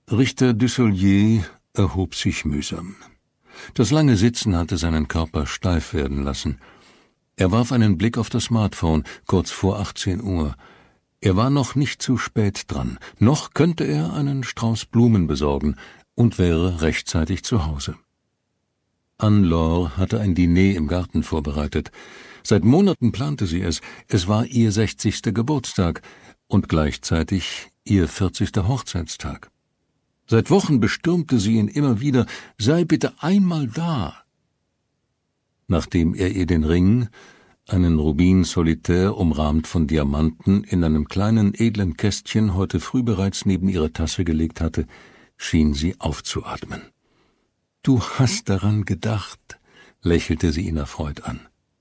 Richter Dussolier erhob sich mühsam. Das lange Sitzen hatte seinen Körper steif werden lassen. Er warf einen Blick auf das Smartphone, kurz vor 18 Uhr. Er war noch nicht zu spät dran, noch könnte er einen Strauß Blumen besorgen und wäre rechtzeitig zu Hause. Anne-Laure hatte ein Diner im Garten vorbereitet. Seit Monaten plante sie es. Es war ihr 60. Geburtstag und gleichzeitig ihr 40. Hochzeitstag. Seit Wochen bestürmte sie ihn immer wieder, sei bitte einmal da. Nachdem er ihr den Ring, einen Rubin Solitaire umrahmt von Diamanten, in einem kleinen edlen Kästchen heute früh bereits neben ihre Tasse gelegt hatte, schien sie aufzuatmen. »Du hast daran gedacht«, lächelte sie ihn erfreut an.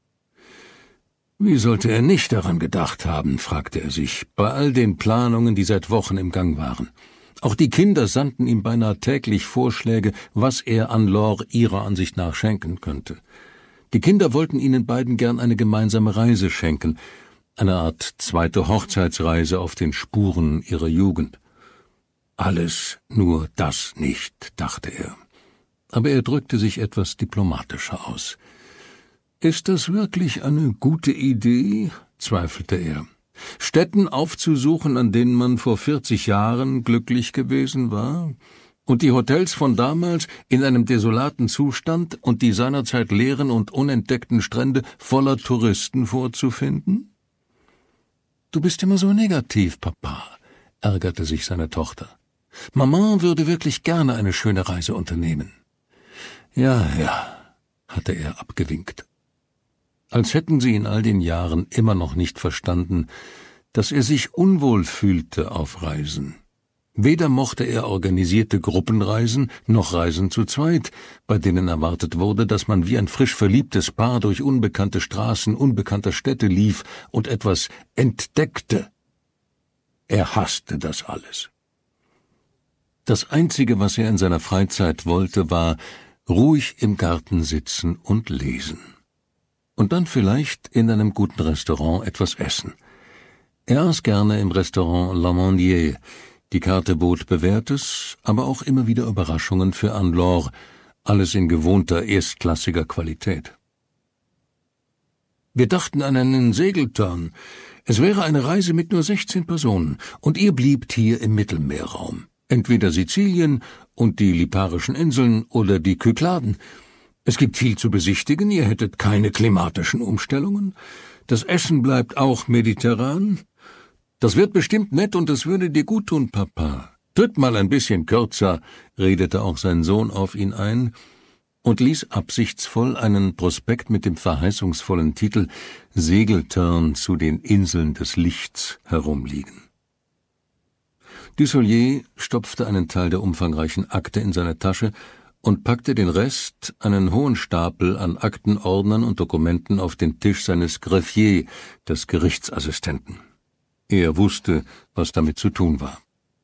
»Wie sollte er nicht daran gedacht haben?« fragte er sich, bei all den Planungen, die seit Wochen im Gang waren. Auch die Kinder sandten ihm beinahe täglich Vorschläge, was er Anne-Laure ihrer Ansicht nach schenken könnte. Die Kinder wollten ihnen beiden gern eine gemeinsame Reise schenken, eine Art zweite Hochzeitsreise auf den Spuren ihrer Jugend. Alles nur das nicht, dachte er. Aber er drückte sich etwas diplomatischer aus. »Ist das wirklich eine gute Idee?« zweifelte er. »Stätten aufzusuchen, an denen man vor 40 Jahren glücklich gewesen war? Und die Hotels von damals in einem desolaten Zustand und die seinerzeit leeren und unentdeckten Strände voller Touristen vorzufinden?« »Du bist immer so negativ, Papa«, ärgerte sich seine Tochter. »Maman würde wirklich gerne eine schöne Reise unternehmen.« »Ja«, hatte er abgewinkt. Als hätten sie in all den Jahren immer noch nicht verstanden, dass er sich unwohl fühlte auf Reisen. Weder mochte er organisierte Gruppenreisen noch Reisen zu zweit, bei denen erwartet wurde, dass man wie ein frisch verliebtes Paar durch unbekannte Straßen unbekannter Städte lief und etwas entdeckte. Er hasste das alles. Das Einzige, was er in seiner Freizeit wollte, war ruhig im Garten sitzen und lesen. Und dann vielleicht in einem guten Restaurant etwas essen. Er aß gerne im Restaurant L'Amandier. Die Karte bot Bewährtes, aber auch immer wieder Überraschungen für Anne-Laure, alles in gewohnter, erstklassiger Qualität. »Wir dachten an einen Segeltörn. Es wäre eine Reise mit nur 16 Personen, und ihr bliebt hier im Mittelmeerraum. Entweder Sizilien und die Liparischen Inseln oder die Kykladen. Es gibt viel zu besichtigen, ihr hättet keine klimatischen Umstellungen. Das Essen bleibt auch mediterran. Das wird bestimmt nett und es würde dir gut tun, Papa. Tritt mal ein bisschen kürzer«, redete auch sein Sohn auf ihn ein und ließ absichtsvoll einen Prospekt mit dem verheißungsvollen Titel »Segeltörn zu den Inseln des Lichts« herumliegen. Dussolier stopfte einen Teil der umfangreichen Akte in seine Tasche und packte den Rest, einen hohen Stapel an Akten, Ordnern und Dokumenten, auf den Tisch seines Greffiers, des Gerichtsassistenten. Er wusste, was damit zu tun war.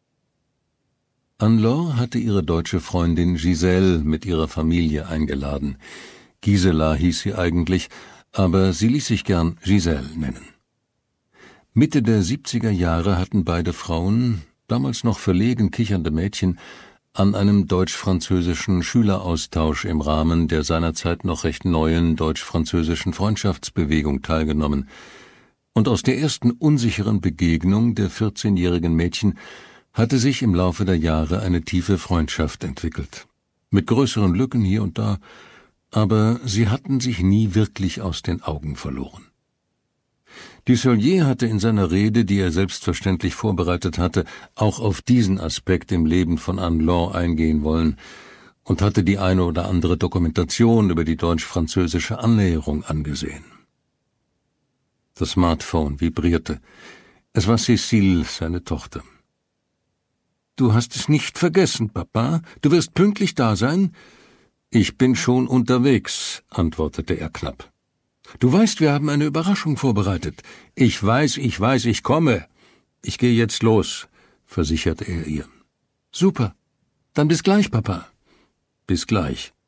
Anne-Laure hatte ihre deutsche Freundin Giselle mit ihrer Familie eingeladen. Gisela hieß sie eigentlich, aber sie ließ sich gern Giselle nennen. Mitte der 70er Jahre hatten beide Frauen, damals noch verlegen kichernde Mädchen, an einem deutsch-französischen Schüleraustausch im Rahmen der seinerzeit noch recht neuen deutsch-französischen Freundschaftsbewegung teilgenommen. Und aus der ersten unsicheren Begegnung der 14-jährigen Mädchen hatte sich im Laufe der Jahre eine tiefe Freundschaft entwickelt. Mit größeren Lücken hier und da, aber sie hatten sich nie wirklich aus den Augen verloren. Dussolier hatte in seiner Rede, die er selbstverständlich vorbereitet hatte, auch auf diesen Aspekt im Leben von Anne-Laure eingehen wollen und hatte die eine oder andere Dokumentation über die deutsch-französische Annäherung angesehen. Das Smartphone vibrierte. Es war Cécile, seine Tochter. »Du hast es nicht vergessen, Papa? Du wirst pünktlich da sein?« »Ich bin schon unterwegs«, antwortete er knapp. »Du weißt, wir haben eine Überraschung vorbereitet.« Ich weiß, ich komme. Ich gehe jetzt los«, versicherte er ihr. »Super. Dann bis gleich, Papa.« »Bis gleich.«